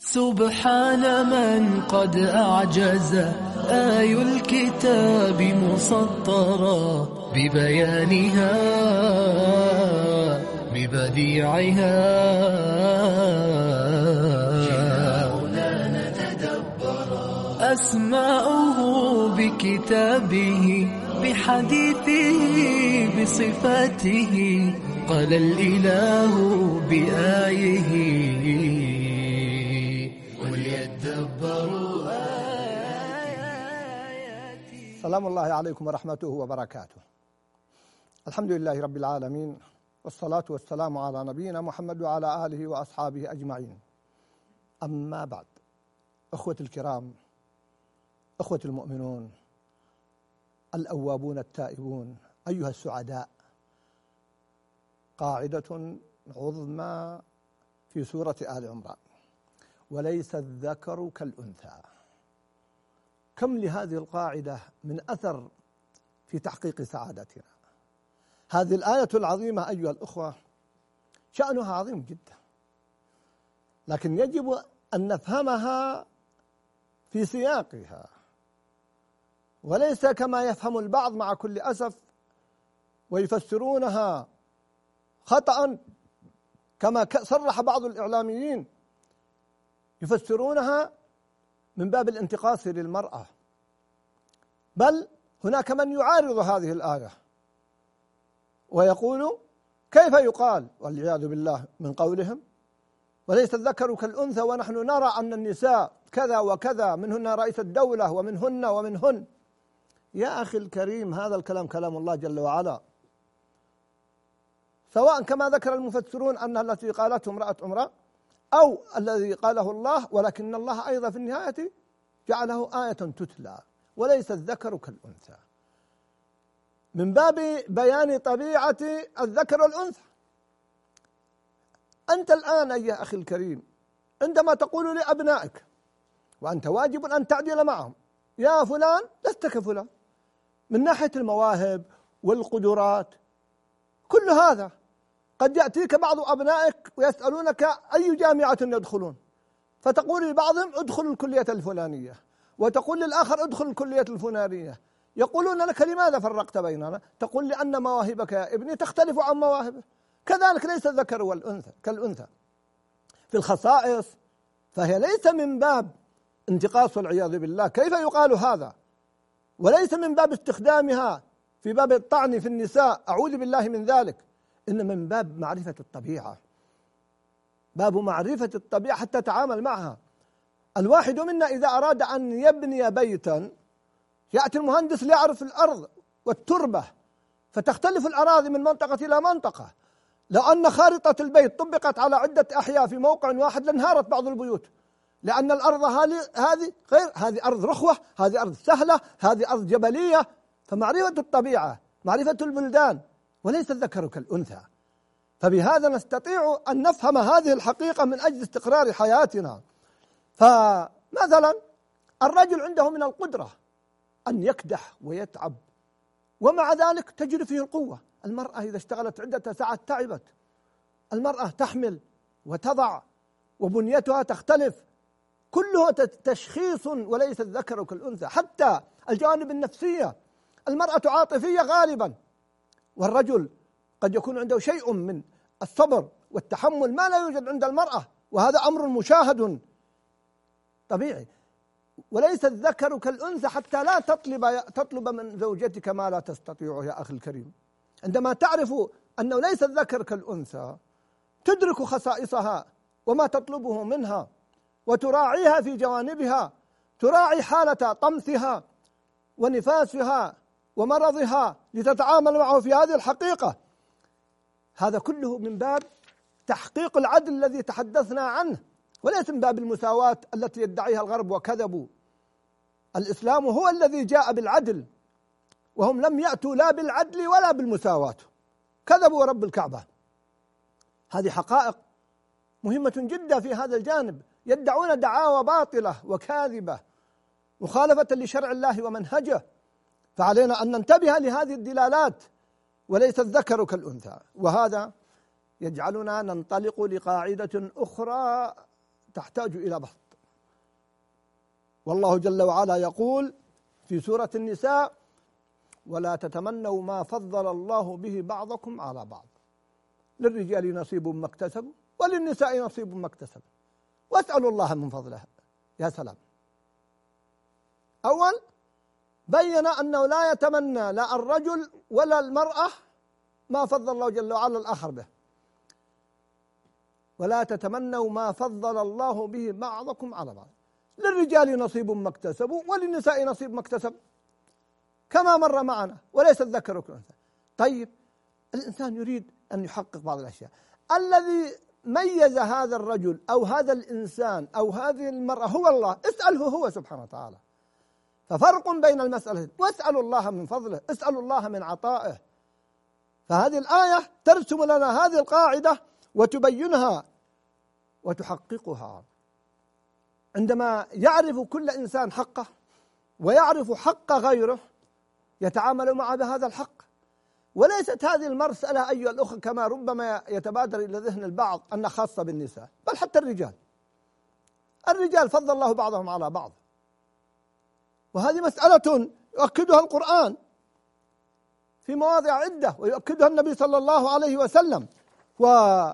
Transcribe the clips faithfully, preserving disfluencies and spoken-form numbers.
سبحان من قد أعجز آي الكتاب مسطرا ببيانها ببديعها أسماؤه بكتابه بحديثه بصفاته قال الإله بآيه وليدبروا آياته. سلام الله عليكم ورحمته وبركاته. الحمد لله رب العالمين، والصلاة والسلام على نبينا محمد وعلى آله وأصحابه أجمعين. أما بعد، أخوة الكرام، أخوة المؤمنون الأوابون التائبون، أيها السعداء، قاعدة عظمى في سورة آل عمران: وليس الذكر كالأنثى. كم لهذه القاعدة من أثر في تحقيق سعادتنا. هذه الآية العظيمة أيها الأخوة شأنها عظيم جدا، لكن يجب أن نفهمها في سياقها، وليس كما يفهم البعض مع كل أسف ويفسرونها خطأ، كما صرح بعض الإعلاميين يفسرونها من باب الانتقاص للمرأة. بل هناك من يعارض هذه الآية ويقول: كيف يقال، والعياذ بالله من قولهم، وليس الذكر كالأنثى ونحن نرى أن النساء كذا وكذا، منهن رئيس الدولة ومنهن ومنهن. يا أخي الكريم، هذا الكلام كلام الله جل وعلا، سواء كما ذكر المفسرون أن التي قالته امرأة امرأة أو الذي قاله الله، ولكن الله أيضا في النهاية جعله آية تتلى: وليس الذكر كالأنثى، من باب بيان طبيعة الذكر والأنثى. أنت الآن أيها أخي الكريم عندما تقول لأبنائك، وأنت واجب أن تعدل معهم: يا فلان لست كفلان، من ناحية المواهب والقدرات، كل هذا. قد يأتيك بعض أبنائك ويسألونك أي جامعة يدخلون، فتقول لبعضهم ادخل الكلية الفلانية، وتقول للآخر ادخل الكلية الفلانية. يقولون لك: لماذا فرقت بيننا؟ تقول: لأن مواهبك يا ابني تختلف عن مواهبه. كذلك ليس الذكر والأنثى كالأنثى في الخصائص، فهي ليس من باب انتقاص والعياذ بالله. كيف يقال هذا؟ وليس من باب استخدامها في باب الطعن في النساء، أعوذ بالله من ذلك، إن من باب معرفة الطبيعة، باب معرفة الطبيعة حتى تتعامل معها. الواحد منا إذا أراد أن يبني بيتا يأتي المهندس ليعرف الأرض والتربة، فتختلف الأراضي من منطقة إلى منطقة. لو أن خارطة البيت طبقت على عدة أحياء في موقع واحد لانهارت بعض البيوت، لأن الأرض هذه غير هذه، أرض رخوة، هذه أرض سهلة، هذه أرض جبلية. فمعرفة الطبيعة، معرفة البلدان. وليس الذكر كالأنثى. فبهذا نستطيع أن نفهم هذه الحقيقة من أجل استقرار حياتنا. فمثلا الرجل عنده من القدرة أن يكدح ويتعب، ومع ذلك تجد فيه القوة. المرأة إذا اشتغلت عدة ساعات تعبت. المرأة تحمل وتضع وبنيتها تختلف، كله تشخيص. وليس الذكر كالأنثى. حتى الجوانب النفسية، المرأة عاطفية غالبا، والرجل قد يكون عنده شيء من الصبر والتحمل ما لا يوجد عند المرأة، وهذا أمر مشاهد طبيعي. وليس الذكر كالأنثى حتى لا تطلب تطلب من زوجتك ما لا تستطيعه. يا أخي الكريم، عندما تعرف أنه ليس الذكر كالأنثى تدرك خصائصها وما تطلبه منها، وتراعيها في جوانبها، تراعي حالة طمثها ونفاسها ومرضها لتتعامل معه في هذه الحقيقة. هذا كله من باب تحقيق العدل الذي تحدثنا عنه، وليس من باب المساواة التي يدعيها الغرب وكذبوا. الإسلام هو الذي جاء بالعدل، وهم لم يأتوا لا بالعدل ولا بالمساواة، كذبوا رب الكعبة. هذه حقائق مهمة جدا في هذا الجانب. يدعون دعاوى باطلة وكاذبة مخالفة لشرع الله ومنهجه، فعلينا أن ننتبه لهذه الدلالات. وليس الذكر كالأنثى. وهذا يجعلنا ننطلق لقاعدة أخرى تحتاج إلى بسط. والله جل وعلا يقول في سورة النساء: ولا تتمنوا ما فضل الله به بعضكم على بعض، للرجال نصيب ما اكتسبوا وللنساء نصيب ما اكتسبوا واسألوا الله من فضله. يا سلام. أول بين أنه لا يتمنى لا الرجل ولا المرأة ما فضل الله جل وعلا الآخر به. ولا تتمنوا ما فضل الله به بعضكم على بعض، للرجال نصيب ما اكتسبوا وللنساء نصيب ما اكتسب، كما مر معنا، وليس الذكر كالأنثى. طيب الإنسان يريد أن يحقق بعض الأشياء. الذي ميز هذا الرجل أو هذا الإنسان أو هذه المرأة هو الله، اسأله هو سبحانه وتعالى. ففرق بين المسألة، واسألوا الله من فضله، اسألوا الله من عطائه. فهذه الآية ترسم لنا هذه القاعدة وتبينها وتحققها. عندما يعرف كل إنسان حقه ويعرف حق غيره يتعامل معه بهذا الحق. وليست هذه المسألة أيها الأخوة كما ربما يتبادر إلى ذهن البعض أنها خاصة بالنساء، بل حتى الرجال. الرجال فضل الله بعضهم على بعض، وهذه مسألة يؤكدها القرآن في مواضع عدة ويؤكدها النبي صلى الله عليه وسلم. وفضل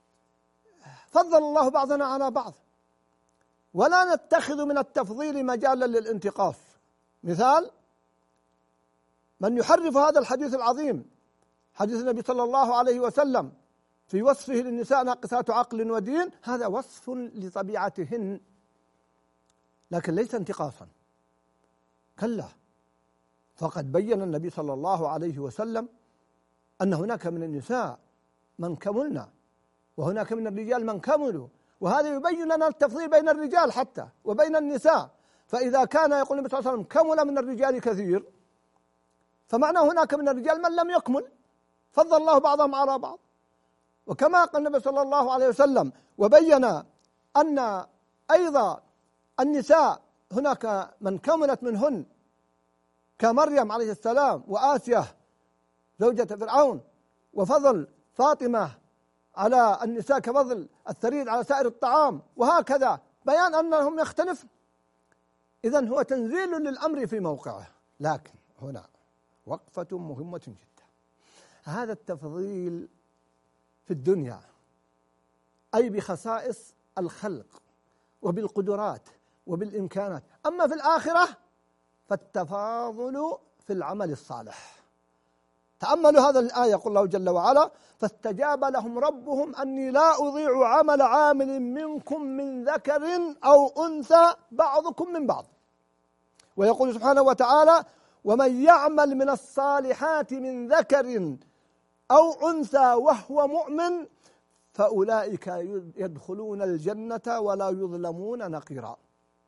الله بعضنا على بعض، ولا نتخذ من التفضيل مجالا للانتقاص. مثال: من يحرف هذا الحديث العظيم، حديث النبي صلى الله عليه وسلم في وصفه للنساء ناقصات عقل ودين، هذا وصف لطبيعتهن، لكن ليس انتقاصا، كلا. فقد بين النبي صلى الله عليه وسلم أن هناك من النساء من كملنا وهناك من الرجال من كملوا، وهذا يبين لنا التفضيل بين الرجال حتى وبين النساء. فإذا كان يقول النبي صلى الله عليه وسلم كمل من الرجال كثير، فمعنى هناك من الرجال من لم يكمل، فضل الله بعضهم على بعض. وكما قال النبي صلى الله عليه وسلم وبين أن أيضا النساء هناك من كملت منهن كمريم عليه السلام وآسيا زوجة فرعون، وفضل فاطمة على النساء كفضل الثريد على سائر الطعام، وهكذا بيان أنهم يختلفون. إذن هو تنزيل للأمر في موقعه. لكن هنا وقفة مهمة جدا. هذا التفضيل في الدنيا أي بخصائص الخلق وبالقدرات وبالإمكانات، أما في الآخرة فالتفاضل في العمل الصالح. تأملوا هذا الآية، يقول الله جل وعلا: فاستجاب لهم ربهم أني لا أضيع عمل عامل منكم من ذكر أو أنثى بعضكم من بعض. ويقول سبحانه وتعالى: ومن يعمل من الصالحات من ذكر أو أنثى وهو مؤمن فأولئك يدخلون الجنة ولا يظلمون نقيرا.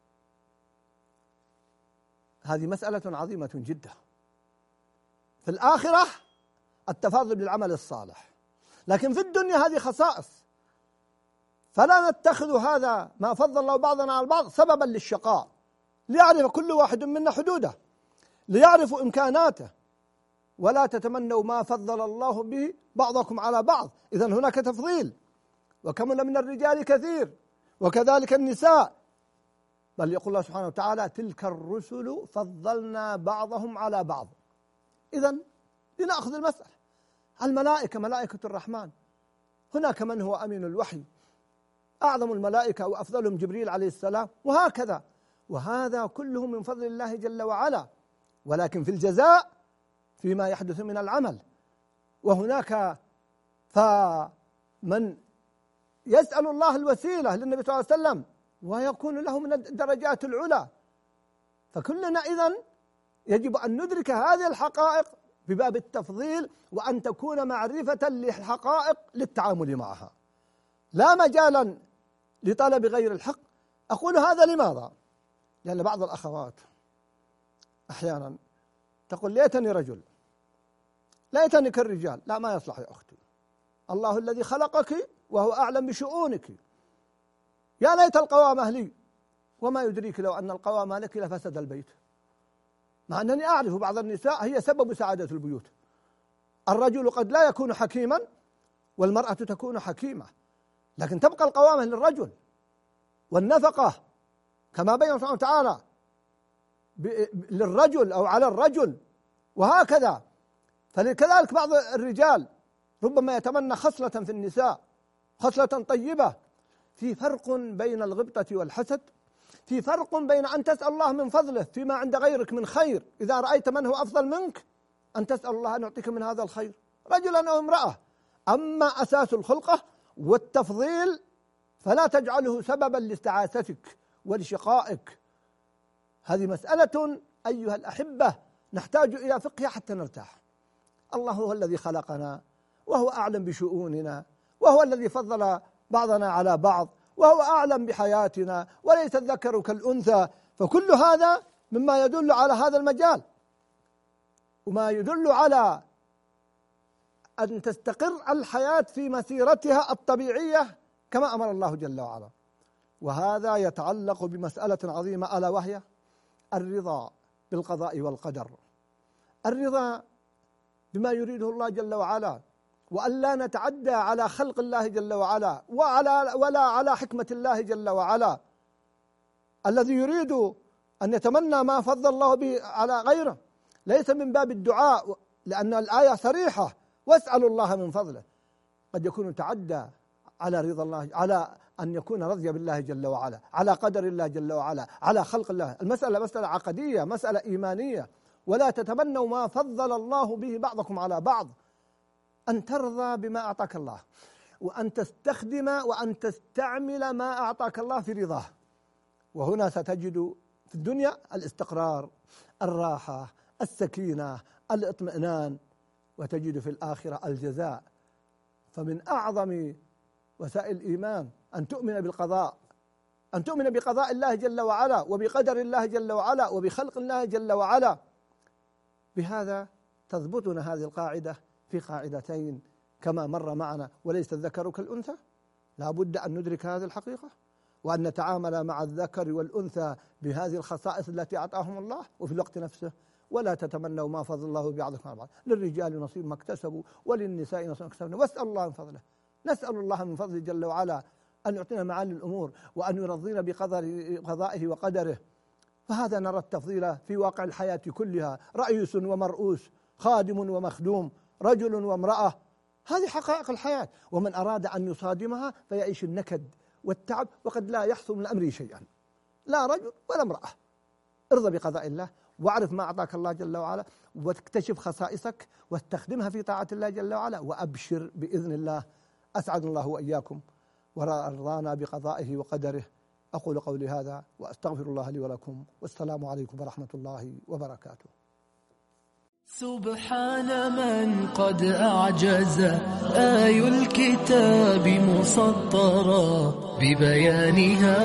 هذه مسألة عظيمة جدا. في الآخرة التفاضل بالعمل الصالح، لكن في الدنيا هذه خصائص، فلا نتخذ هذا ما فضل الله بعضنا على البعض سببا للشقاء، ليعرف كل واحد منا حدوده، ليعرف إمكاناته. ولا تتمنوا ما فضل الله به بعضكم على بعض، إذن هناك تفضيل، وكمل من الرجال كثير وكذلك النساء. بل يقول الله سبحانه وتعالى: تلك الرسل فضلنا بعضهم على بعض. إذن لنأخذ المسألة. الملائكة ملائكة الرحمن، هناك من هو أمين الوحي، أعظم الملائكة وأفضلهم جبريل عليه السلام، وهكذا. وهذا كله من فضل الله جل وعلا، ولكن في الجزاء فيما يحدث من العمل. وهناك فمن يسأل الله الوسيلة للنبي صلى الله عليه وسلم ويكون له من الدرجات العلى. فكلنا إذن يجب أن ندرك هذه الحقائق بباب التفضيل، وأن تكون معرفة للحقائق للتعامل معها، لا مجالا لطلب غير الحق. أقول هذا لماذا؟ لأن بعض الأخوات أحيانا تقول: ليتني رجل، ليتني كالرجال. لا، ما يصلح يا أختي. الله الذي خلقك وهو أعلم بشؤونك. يا ليت القوامة لي، وما يدريك لو أن القوامة لك لفسد البيت. مع أنني أعرف بعض النساء هي سبب سعادة البيوت. الرجل قد لا يكون حكيما والمرأة تكون حكيمة، لكن تبقى القوامة للرجل. والنفقة كما بين سبحانه وتعالى للرجل أو على الرجل، وهكذا. فلذلك بعض الرجال ربما يتمنى خصلة في النساء، خصلة طيبة. في فرق بين الغبطة والحسد، في فرق بين أن تسأل الله من فضله فيما عند غيرك من خير، إذا رأيت من هو أفضل منك أن تسأل الله أن يعطيك من هذا الخير، رجلا أو امرأة. أما أساس الخلقة والتفضيل فلا تجعله سببا لاستعاستك ولشقائك. هذه مسألة أيها الأحبة نحتاج إلى فقهها حتى نرتاح. الله هو الذي خلقنا، وهو أعلم بشؤوننا، وهو الذي فضل بعضنا على بعض، وهو أعلم بحياتنا، وليس الذكر كالأنثى. فكل هذا مما يدل على هذا المجال، وما يدل على أن تستقر الحياة في مسيرتها الطبيعية كما أمر الله جل وعلا. وهذا يتعلق بمسألة عظيمة ألا وهي الرضا بالقضاء والقدر، الرضا بما يريده الله جل وعلا، وأن لا نتعدى على خلق الله جل وعلا وعلى ولا على حكمة الله جل وعلا. الذي يريد أن يتمنى ما فضل الله به على غيره ليس من باب الدعاء، لأن الآية صريحة: واسألوا الله من فضله. قد يكون تعدى على رضا الله، على أن يكون رضي بالله جل وعلا، على قدر الله جل وعلا، على خلق الله. المسألة مسألة عقدية، مسألة إيمانية. ولا تتمنوا ما فضل الله به بعضكم على بعض، أن ترضى بما أعطاك الله، وأن تستخدم وأن تستعمل ما أعطاك الله في رضاه. وهنا ستجد في الدنيا الاستقرار، الراحة، السكينة، الاطمئنان، وتجد في الآخرة الجزاء. فمن أعظم وسائل الإيمان أن تؤمن بالقضاء، أن تؤمن بقضاء الله جل وعلا، وبقدر الله جل وعلا، وبخلق الله جل وعلا. بهذا تضبطنا هذه القاعدة في قاعدتين كما مر معنا: وليس الذكر كالأنثى. لا بد أن ندرك هذه الحقيقة، وأن نتعامل مع الذكر والأنثى بهذه الخصائص التي أعطاهم الله، وفي الوقت نفسه ولا تتمنوا ما فضل الله بعضكم على بعض. للرجال نصيب ما اكتسبوا وللنساء نصيب ما اكتسبن، واسأل الله من فضله. نسأل الله من فضله جل وعلا أن يعطينا معالي الأمور، وأن يرضينا بقضائه وقدره. فهذا نرى التفضيل في واقع الحياة كلها: رئيس ومرؤوس، خادم ومخدوم، رجل وامرأة. هذه حقائق الحياة، ومن أراد أن يصادمها فيعيش النكد والتعب، وقد لا يحصل من الأمر شيئا، لا رجل ولا امرأة. ارضى بقضاء الله، واعرف ما أعطاك الله جل وعلا، واكتشف خصائصك واستخدمها في طاعة الله جل وعلا، وأبشر بإذن الله. أسعد الله وإياكم ورضانا بقضائه وقدره. أقول قولي هذا وأستغفر الله لي ولكم، والسلام عليكم ورحمة الله وبركاته. سبحان من قد أعجز آي الكتاب مسطرا ببيانها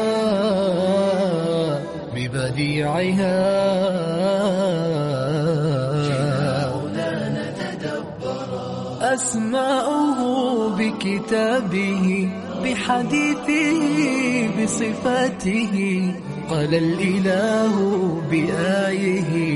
ببديعها، جئنا نتدبرا أسماؤه بكتابه بحديثه بصفاته، قال الإله بآيه